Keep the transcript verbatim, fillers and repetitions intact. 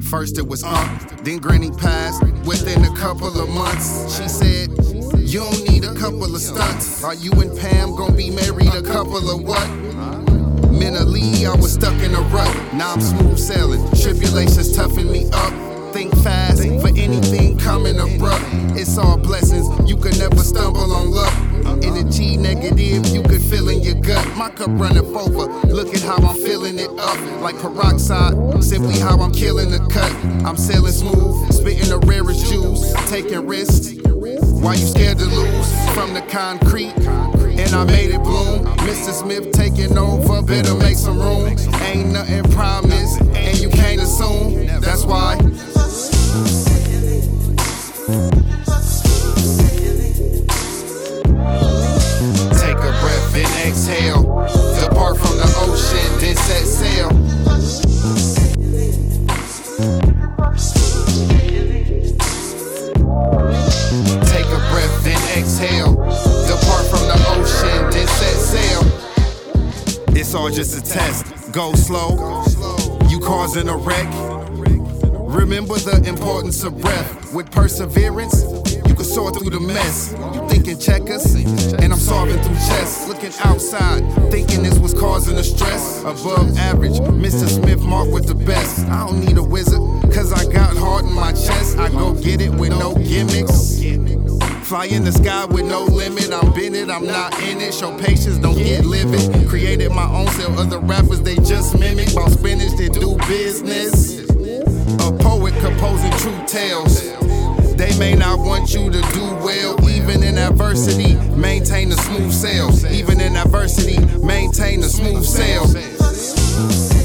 First it was uh, then Granny passed within a couple of months. She said, you don't need a couple of stunts. Are you and Pam gonna be married a couple of what? Mentally, I was stuck in a rut. Now I'm smooth sailing. Tribulations toughen me up. Think fast for anything coming abrupt. It's all blessings. You could never stumble on luck. Energy negative, you could feel in your gut. My cup running over. Look at how I'm filling it up. Like peroxide, simply how I'm killing the cut. I'm sailing smooth, spitting the rarest juice, taking risks. Why you scared to lose from the concrete? And I made it bloom. Mister Smith taking over, better make some room. Ain't nothing promised, and you can't assume. That's why. Take a breath and exhale. Depart from the ocean, then set sail. Take a breath, then exhale. Depart from the ocean, then set sail. It's all just a test. Go slow. You causing a wreck. Remember the importance of breath. With perseverance, you can soar through the mess. You thinking checkers, and I'm solving through chess. Looking outside, thinking this was causing the stress. Above average, Mister Smith marked with the best. I don't need a wizard, cause I got heart in my chest. I go get it with no gimmicks. Fly in the sky with no limit. I'm been it, I'm not in it. Show patience, don't get livid. Created my own self, other rappers they just mimic. About spinach, they do business. A poet composing true tales. They may not want you to do well. Even in adversity, maintain a smooth sail. Even in adversity, maintain a smooth sail.